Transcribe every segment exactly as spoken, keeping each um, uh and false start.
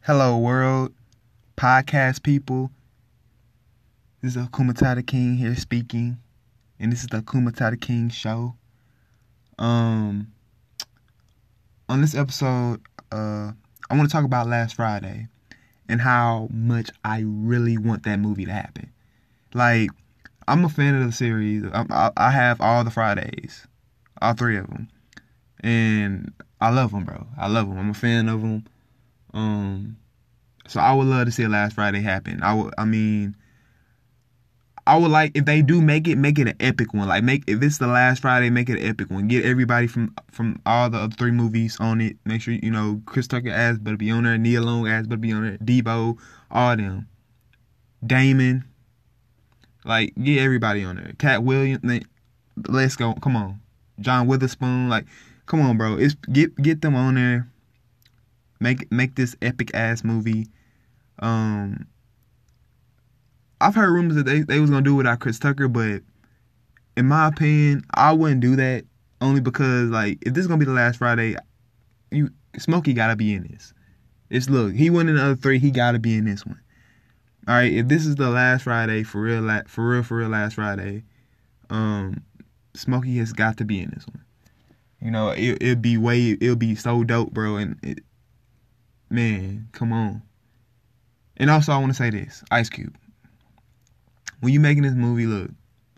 Hello, world, podcast people. This is Akuma Tata King here speaking, and this is the Akuma Tata King show. Um, on this episode, uh, I want to talk about Last Friday and how much I really want that movie to happen. Like, I'm a fan of the series. I, I, I have all the Fridays, all three of them, and I love them, bro. I love them. I'm a fan of them. Um. So I would love to see Last Friday happen. I would, I mean, I would like if they do make it, make it an epic one. Like make if it's the Last Friday, make it an epic one. Get everybody from from all the other three movies on it. Make sure you know Chris Tucker ass better be on there, Nia Long ass better be on there, Debo, all them, Damon. Like get everybody on there. Cat Williams, like, let's go. Come on, John Witherspoon. Like, come on, bro. It's get get them on there. Make make this epic ass movie. Um, I've heard rumors that they, they was gonna do it without Chris Tucker, but in my opinion, I wouldn't do that only because like if this is gonna be the Last Friday, you Smokey gotta be in this. It's look, he went in the other three, he gotta be in this one. All right, if this is the Last Friday for real, for real, for real, Last Friday, um, Smokey has got to be in this one. You know, it it'd be way, it'll be so dope, bro, and it, man, come on. And also, I want to say this, Ice Cube. When you making this movie, look,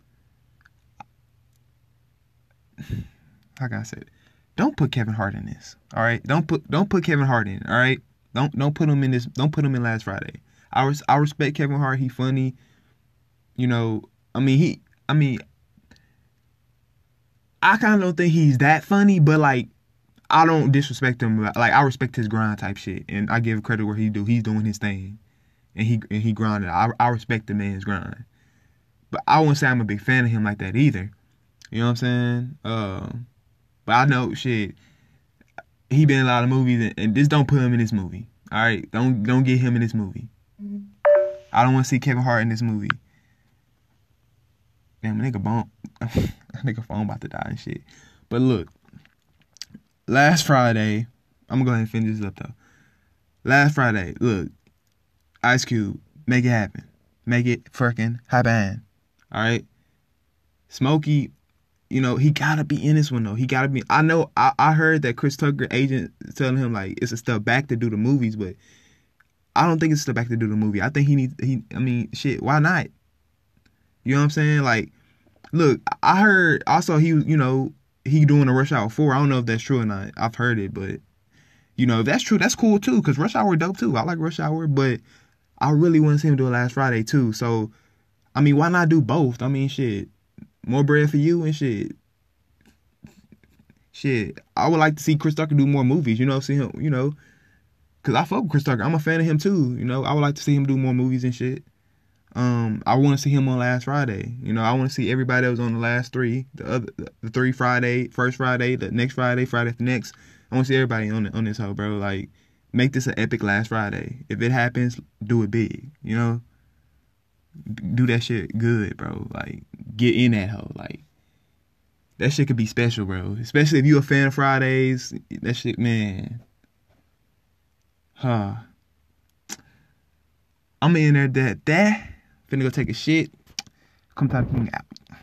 how can I say it? Don't put Kevin Hart in this. All right, don't put don't put Kevin Hart in. All right, don't don't put him in this. Don't put him in Last Friday. I res, I respect Kevin Hart. He funny. You know, I mean he. I mean, I kind of don't think he's that funny, but like, I don't disrespect him. Like I respect his grind type shit, and I give credit where he do. He's doing his thing. And he and he grinded. I I respect the man's grind, but I wouldn't say I'm a big fan of him like that either. You know what I'm saying? Uh, but I know shit. He been in a lot of movies, and, and just don't put him in this movie. All right, don't don't get him in this movie. I don't want to see Kevin Hart in this movie. Damn, nigga bump. Nigga phone about to die and shit. But look, last Friday, I'm gonna go ahead and finish this up though. Last Friday, look. Ice Cube, make it happen. Make it freaking happen. Alright? Smokey, you know, he gotta be in this one though. He gotta be. I know, I, I heard that Chris Tucker agent is telling him like it's a step back to do the movies, but I don't think it's a step back to do the movie. I think he needs, he, I mean, shit, why not? You know what I'm saying? Like, look, I heard also he, you know, he doing a Rush Hour four. I don't know if that's true or not. I've heard it, but, you know, if that's true, that's cool too, because Rush Hour dope too. I like Rush Hour, but I really want to see him do it Last Friday too. So, I mean, why not do both? I mean, shit, more bread for you and shit. Shit, I would like to see Chris Tucker do more movies. You know, see him. You know, cause I fuck with Chris Tucker. I'm a fan of him too. You know, I would like to see him do more movies and shit. Um, I want to see him on Last Friday. You know, I want to see everybody that was on the last three, the other, the three Friday, first Friday, the next Friday, Friday the next. I want to see everybody on on this hoe, bro. Like. Make this an epic Last Friday. If it happens, do it big. You know? Do that shit good, bro. Like, get in that hoe. Like, that shit could be special, bro. Especially if you a fan of Fridays. That shit, man. Huh. I'm in there that, that. Finna go take a shit. Come talk to me out.